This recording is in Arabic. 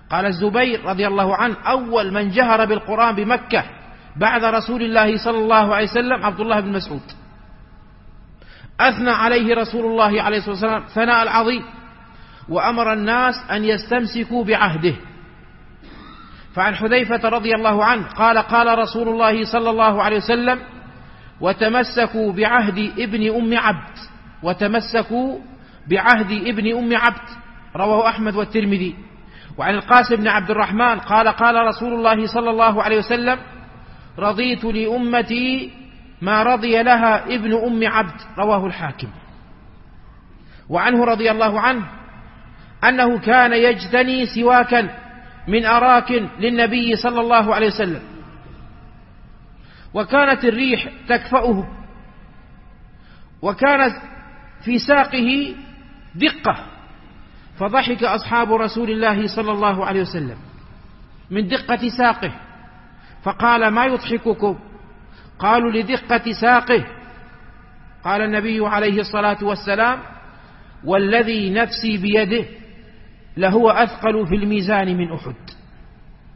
قال الزبير رضي الله عنه: أول من جهر بالقرآن بمكة بعد رسول الله صلى الله عليه وسلم عبد الله بن مسعود، أثنى عليه رسول الله عليه الصلاة والسلام ثناء العظيم، وأمر الناس أن يستمسكوا بعهده. فعن حذيفة رضي الله عنه قال: قال رسول الله صلى الله عليه وسلم: وتمسكوا بعهد ابن أم عبد، وتمسكوا بعهد ابن أم عبد، رواه أحمد والترمذي. وعن القاسم بن عبد الرحمن قال: قال رسول الله صلى الله عليه وسلم: رضيت لأمتي ما رضي لها ابن أم عبد، رواه الحاكم. وعنه رضي الله عنه أنه كان يجتني سواكا من أراك للنبي صلى الله عليه وسلم، وكانت الريح تكفأه، وكانت في ساقه دقة، فضحك أصحاب رسول الله صلى الله عليه وسلم من دقة ساقه، فقال: ما يضحككم؟ قالوا: لدقة ساقه. قال النبي عليه الصلاة والسلام: والذي نفسي بيده لهو أثقل في الميزان من أحد.